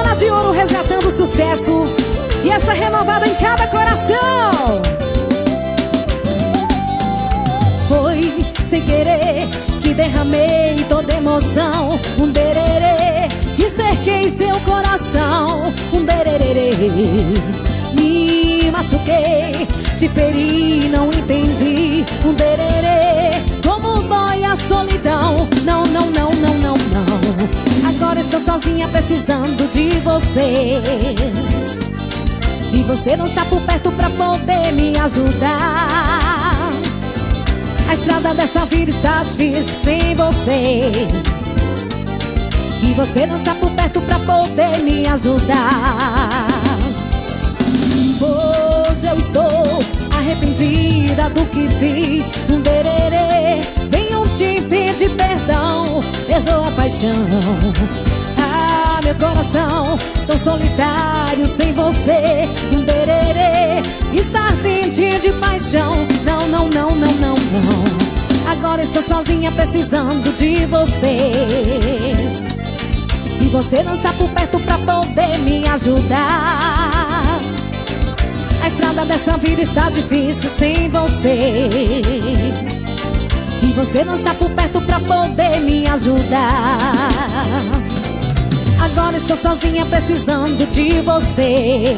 Corona de Ouro resgatando o sucesso e essa renovada em cada coração. Foi sem querer que derramei toda emoção. Um dererê que cerquei seu coração. Um dererê, me machuquei, te feri, não entendi. Um dererê, como dói a solidão. Não, não, não, não, não, não. Agora estou sozinha precisando de você. E você não está por perto pra poder me ajudar. A estrada dessa vida está difícil sem você. E você não está por perto pra poder me ajudar. Hoje eu estou arrependida do que fiz. Um dererê, venho te pedir perdão. Perdoa a paixão. Ah, meu coração tão solitário sem você. Um dererê, está ardente de paixão. Não, não, não, não, não, não. Agora estou sozinha precisando de você. E você não está por perto pra poder me ajudar. A estrada dessa vida está difícil sem você. E você não está por perto pra poder me ajudar. Agora estou sozinha precisando de você.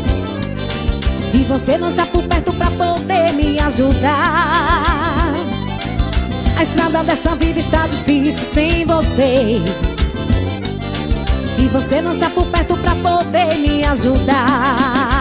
E você não está por perto pra poder me ajudar. A estrada dessa vida está difícil sem você. E você não está por perto pra poder me ajudar.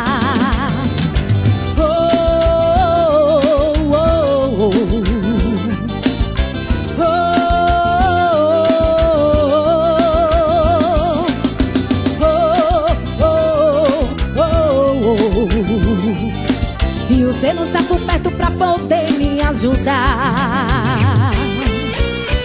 E você não está por perto pra poder me ajudar.